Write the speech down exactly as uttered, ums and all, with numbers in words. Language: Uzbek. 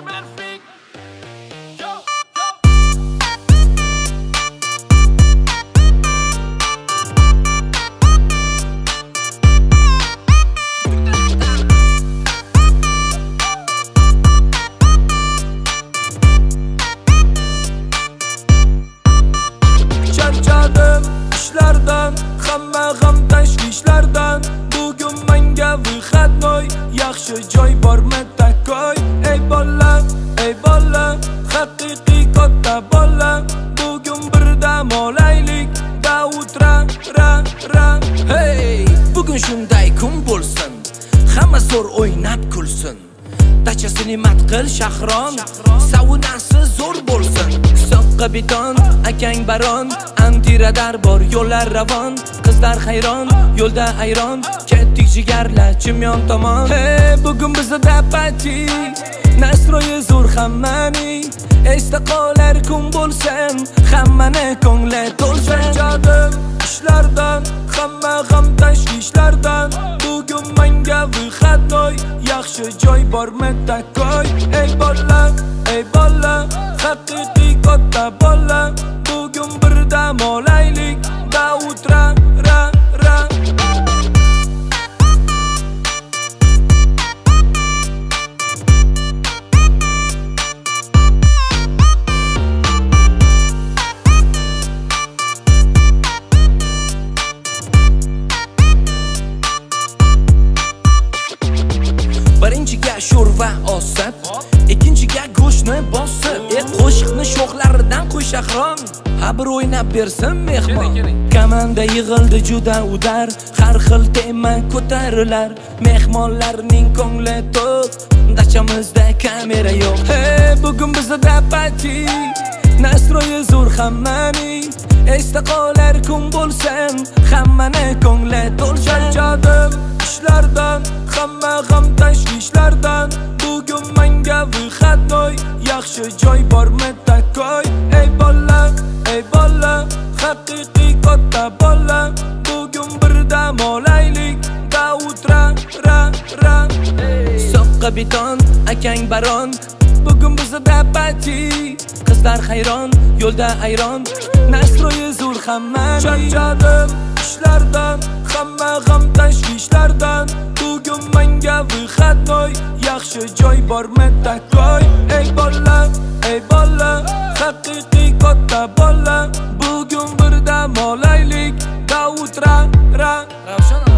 Hamma g'am tashvishlardan bugun menga vixatnoy yaxshi joy bormi takoy. Ey bola, ey bola, haqiqiy katta bola, bugun birdam olaylik Davud ra ra ra. Hey, bugun shunday kun bo'lsin, hamma zo'r o'ynab kulsin. Dachasini mat qil Shahron, saunasi zo'r bo'lsin. Soqqa beton, akang baron, antiradar bor, yo'llar ravon. Qizlar hayron, yo'lda ayron, ketdik jigarlar chimyon tomon. Hey, bugun bizda party, nasroyi zo'r hammaning. Esda qolar kun bo'lsin, hammani ko'ngli to'lsin. Charchadim ishlardan, hamma g'am tashvishlardan, bugun menga vixatnoy yaxshi joy bormi takoy. Ey bola, ey bola, haqiqiy katta bola, bugun birdam olaylik Davud ra ra ra. Birinchiga sho'rva osib, ikkinchiga go'shtni bosib, e qo'shiqni sho'xlaridan qo'y Shahron, ha bir o'ynab bersin mehmon. Komanda yig'ildi juda udar, har xil tema ko'tarilar, mehmonlarning ko'ngli to'q, dachamizda kamera yo'q. Hey, bugun bizda party, nasroyi zo'r hammaning. Esda qolar kun bo'lsin, hammani ko'ngli to'lsin. Charchadim ishlardan, hamma g'am tashvishlardan, bugun menga vixatnoy yaxshi joy bormi takoy. Ey bola, ey bola, haqiqiy katta bola, bugun birdam olaylik Davud ra ra ra. Soqqa beton, akang baron, bugun bizda party, qizlar hayron, yo'lda ayron, nasroyi zo'r hammaning. Charchadim ishlardan, hamma g'am tashvishlardan, bugun menga vixatnoy yaxshi joy bormi takoy. Ey bola, ey bola, haqiqiy katta bola, bugun birdam olaylik Davud ra ra.